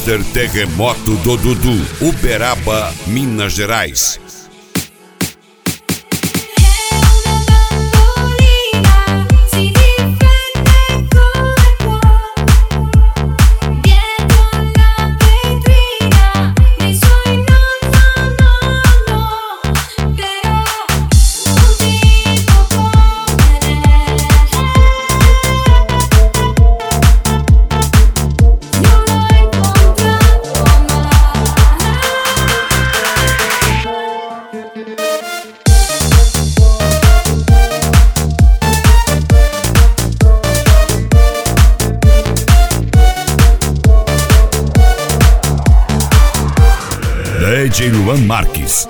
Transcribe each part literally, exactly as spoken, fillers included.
Master Terremoto do Dudu, Uberaba, Minas Gerais. D J Luan Marques.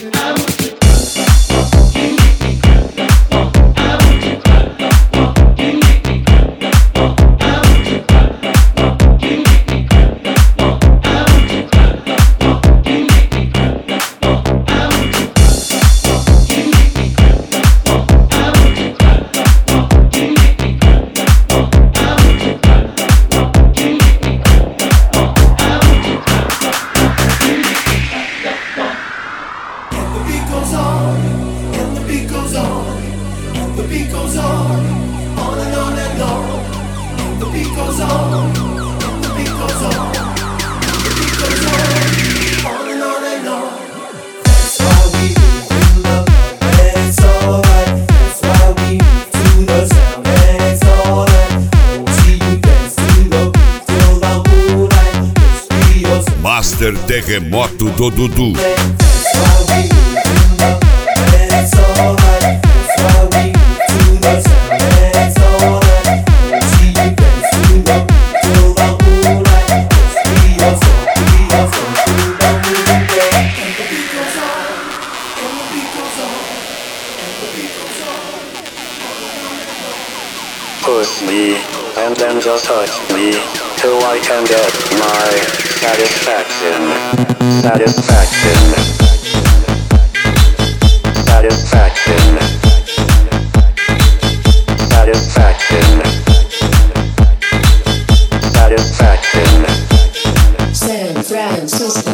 Master Terremoto do Dudu. Push me, and then just touch me, till I can get my satisfaction, satisfaction, satisfaction, satisfaction, satisfaction. San Francisco.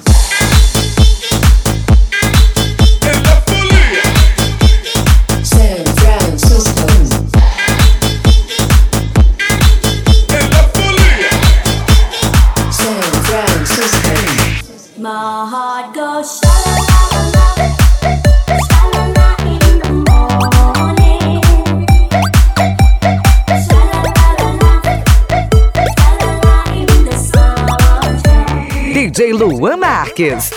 My heart goes sha-la-la-la-la, sha-la-la in the morning, sha-la-la-la-la, sha-la-la in the sunshine. D J Luan Marques.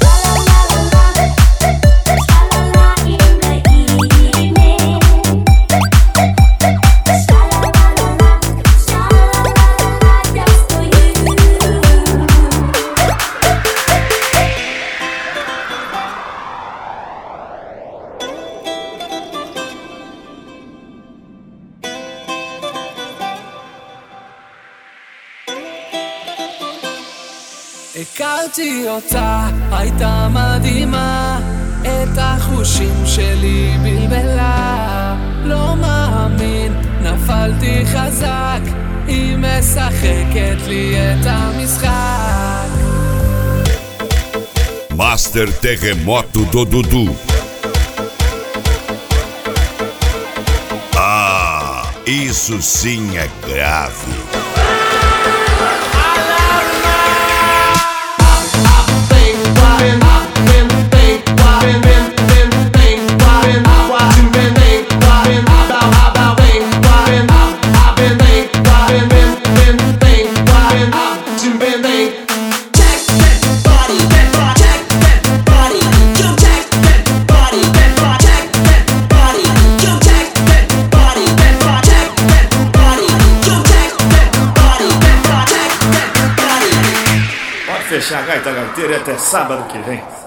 הכרתי אותה, הייתה מדהימה, את החושים שלי בלבלה. לא מאמין, נפלתי חזק, היא משחקת לי את המשחק. Master Terremoto do Dudu. Ah, isso sim é grave. Fechar a gaita gaiteira até sábado que vem.